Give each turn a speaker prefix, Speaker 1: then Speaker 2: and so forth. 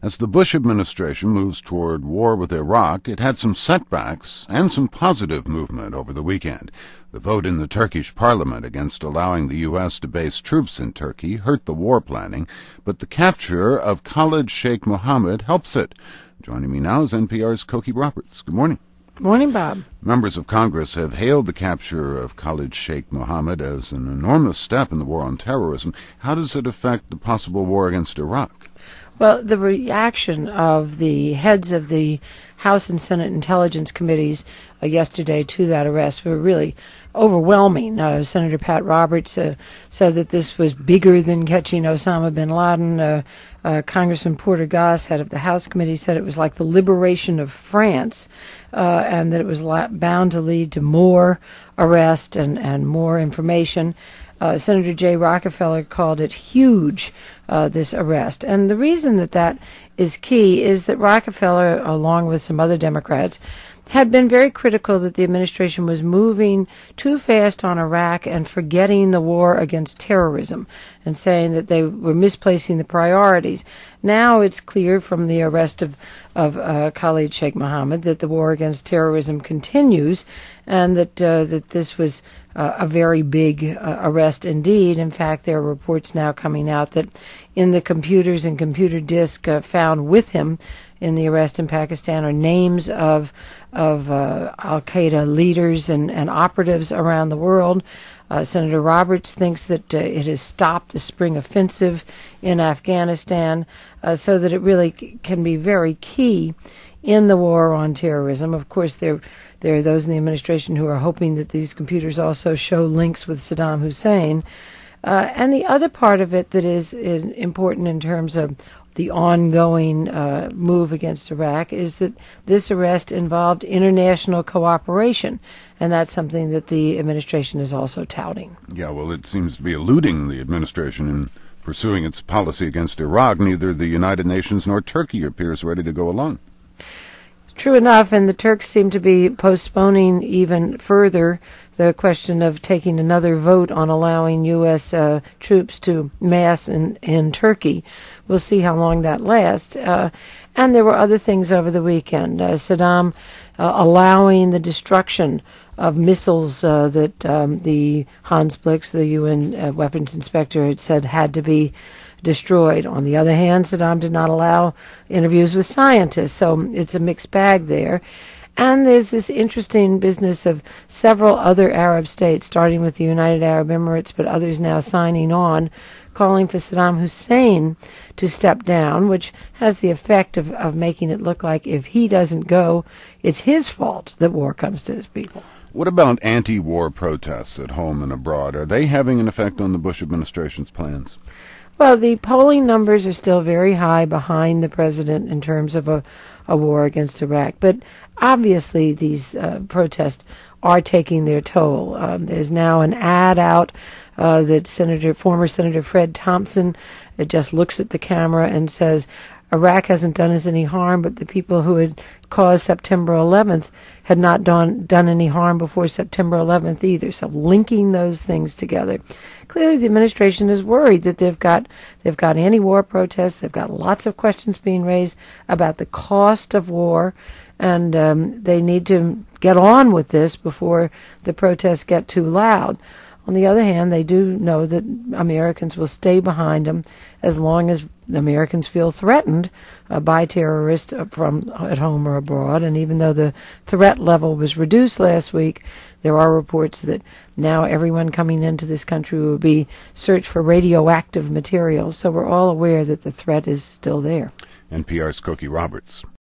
Speaker 1: As the Bush administration moves toward war with Iraq, it had some setbacks and some positive movement over the weekend. The vote in the Turkish parliament against allowing the U.S. to base troops in Turkey hurt the war planning, but the capture of Khalid Sheikh Mohammed helps it. Joining me now is NPR's Cokie Roberts. Good morning.
Speaker 2: Good morning, Bob.
Speaker 1: Members of Congress have hailed the capture of Khalid Sheikh Mohammed as an enormous step in the war on terrorism. How does it affect the possible war against Iraq?
Speaker 2: Well, the reaction of the heads of the House and Senate Intelligence Committees yesterday to that arrest were really overwhelming. Senator Pat Roberts said that this was bigger than catching Osama bin Laden. Congressman Porter Goss, head of the House Committee, said it was like the liberation of France, and that it was bound to lead to more arrest and more information. Senator Jay Rockefeller called it huge, this arrest. And the reason that is key is that Rockefeller, along with some other Democrats, had been very critical that the administration was moving too fast on Iraq and forgetting the war against terrorism, and saying that they were misplacing the priorities. Now it's clear from the arrest of Khalid Sheikh Mohammed that the war against terrorism continues, and that this was a very big arrest indeed. In fact, there are reports now coming out that in the computers and computer disk found with him in the arrest in Pakistan are names of al-Qaeda leaders and operatives around the world. Senator Roberts thinks that it has stopped a spring offensive in Afghanistan, so that it really can be very key in the war on terrorism. Of course, there are those in the administration who are hoping that these computers also show links with Saddam Hussein. And the other part of it that is important in terms of the ongoing move against Iraq is that this arrest involved international cooperation, and that's something that the administration is also touting.
Speaker 1: Yeah, well, it seems to be eluding the administration in pursuing its policy against Iraq. Neither the United Nations nor Turkey appears ready to go along.
Speaker 2: True enough, and the Turks seem to be postponing even further the question of taking another vote on allowing U.S. troops to mass in Turkey. We'll see how long that lasts. And there were other things over the weekend. Saddam allowing the destruction of missiles that the Hans Blix, the UN weapons inspector, had said had to be destroyed. On the other hand, Saddam did not allow interviews with scientists, so it's a mixed bag there. And there's this interesting business of several other Arab states, starting with the United Arab Emirates, but others now signing on, calling for Saddam Hussein to step down, which has the effect of making it look like if he doesn't go, it's his fault that war comes to his people.
Speaker 1: What about anti-war protests at home and abroad? Are they having an effect on the Bush administration's plans?
Speaker 2: Well, the polling numbers are still very high behind the president in terms of a war against Iraq. But obviously these protests are taking their toll. There's now an ad out that former Senator Fred Thompson just looks at the camera and says, Iraq hasn't done us any harm, but the people who had caused September 11th had not done any harm before September 11th either. So linking those things together. Clearly the administration is worried that they've got anti-war protests, they've got lots of questions being raised about the cost of war, and they need to get on with this before the protests get too loud. On the other hand, they do know that Americans will stay behind them as long as Americans feel threatened by terrorists from at home or abroad. And even though the threat level was reduced last week, there are reports that now everyone coming into this country will be searched for radioactive material. So we're all aware that the threat is still there.
Speaker 1: NPR's Cokie Roberts.